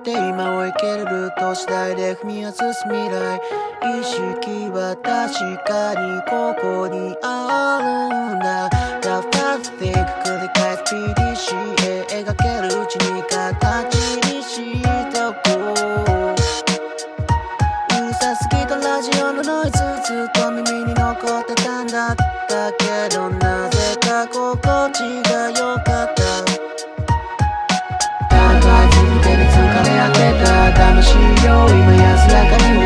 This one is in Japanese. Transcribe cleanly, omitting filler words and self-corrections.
って今を生きるルート次第で踏み外す未来。意識は確かにここにあるんだ。ラフターズテイク繰り返す PDCA 描けるうちに形にしておこう。うるさすぎたラジオのノイズずっと耳に残ってたんだったけど、なぜか心地が良かった。考え続けて疲れ果てた魂よ今安らかに